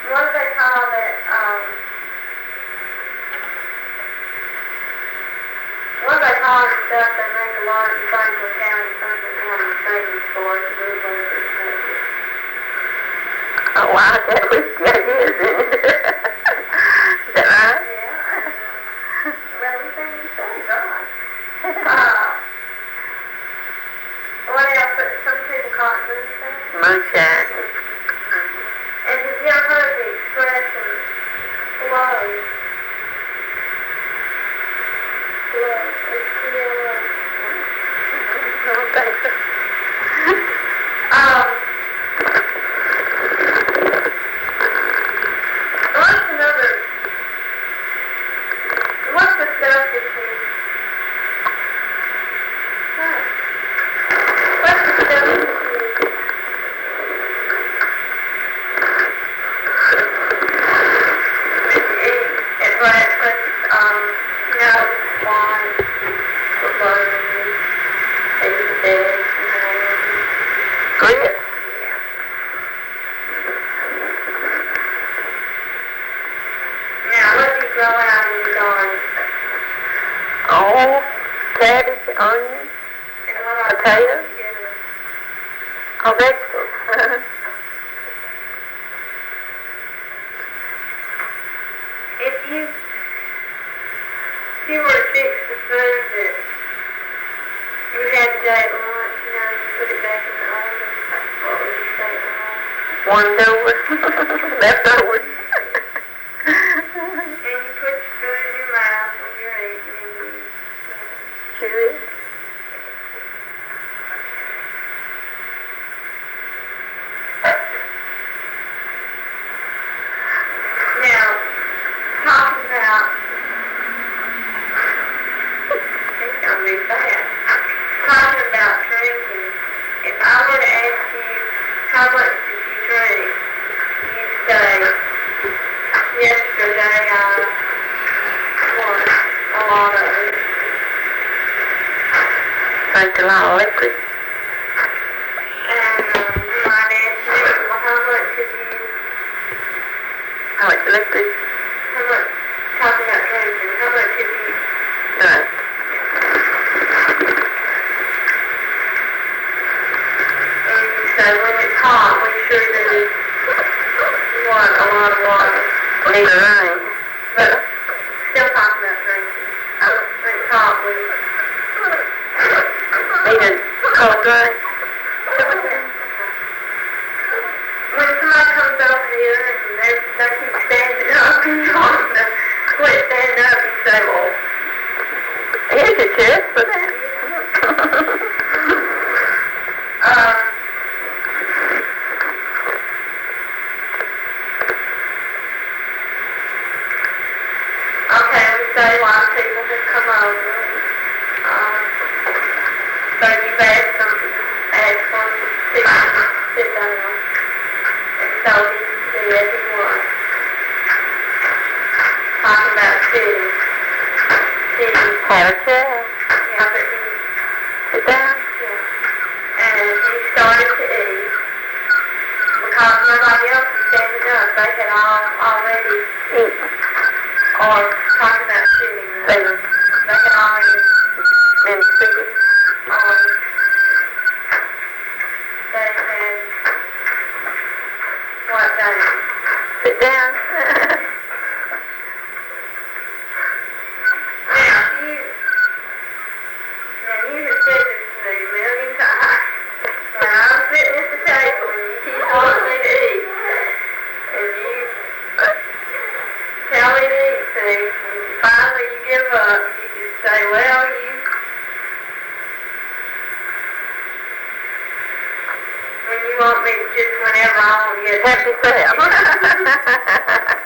what do they call that, what do they call the stuff they make a lot in Franklin County, savings for us to do those expenses? Oh, wow, that whiskey ideas in it. Is that right? Yeah. Well, everything you say is right. What else? Some people call it moonshine. Moonshine. And have you ever heard the expression, flow? Flow. It's P-L-O. I don't think so. What's another, what's the stuff that you, what's the stuff that you, eat at breakfast, wine, or butter, eggs, Grits. Now, what do you grow out in your garden? Oh, cabbage, onions, And what are potatoes. together? Oh, vegetables. If you were to fix the food that you had today at lunch, you put it back in the oven, what would you say it was? One over. Leftovers. And you put your food in your mouth when you're eating and you Chew it. Now, talking about, it's going to be fast. Talking about drinking, if I were to ask you how much did you drink, you'd say, yesterday I won a lot of it. Drank a lot of liquid. And you might ask me, well, how much have you, How much liquid? talking about drinking, how much have you Drank. And you say, when it's hot, we sure do want a lot of water. Need a rain. But still talking about drinking. When it's hot, we Need a cold drink. when somebody comes over here and they keep standing up and you want them to quit standing up, you say, well, Here's your chest for that. okay, we say a lot of people have come over. So you've asked them to sit down. And so he did, he was. Talking about sitting. Have a chair. Yeah, but he, Sit down. and he started to eat. Because nobody else was standing up, they had already Eat. or talking about sitting. Sitting. They had already Then seated. they had what done? Sit down. Now you have said this to me a million times. When I'm sitting at the table and you keep wanting me to eat, and you tell me to eat things, and finally you give up, you just say, well, when you want me to just whenever I want to get Help yourself.